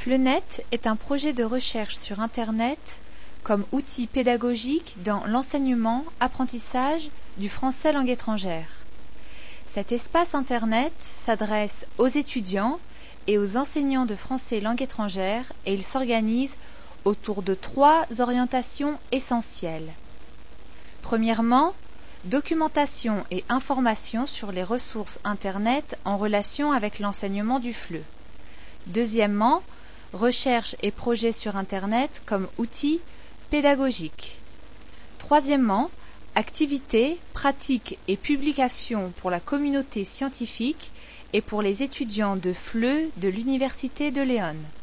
FLENET est un projet de recherche sur Internet comme outil pédagogique dans l'enseignement-apprentissage du français langue étrangère. Cet espace Internet s'adresse aux étudiants et aux enseignants de français langue étrangère et il s'organise autour de 3 orientations essentielles. Premièrement, documentation et information sur les ressources Internet en relation avec l'enseignement du FLE. Deuxièmement, recherche et projets sur Internet comme outil pédagogique. Troisièmement, activités, pratiques et publications pour la communauté scientifique et pour les étudiants de FLE de l'Université de León.